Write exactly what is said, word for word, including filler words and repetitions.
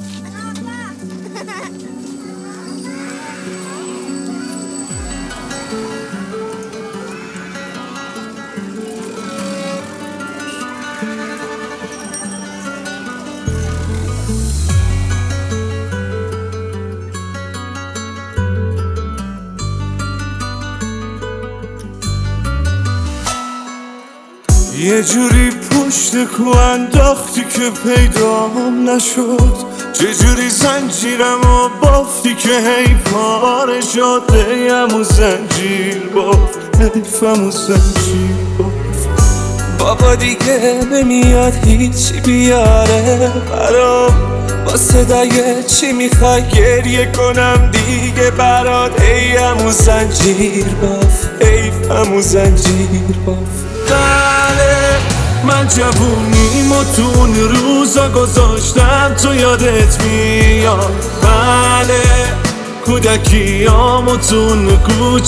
یه جوری پشت کو انداختی که پیدام نشد، چجوری زنجیرمو بافتی که هی پاره شد. همون زنجیر باف، حیفمو زنجیر باف. بابا دیگه نمیاد هیچی بیاره برام، با صدای چی میخوای گریه کنم دیگه برات. ای همون زنجیر باف، حیفمو زنجیر باف. بله من جوونیمو تو اون روزا گذاشتم، تو یادت میاد. بله کودکیامو تو اون کوچه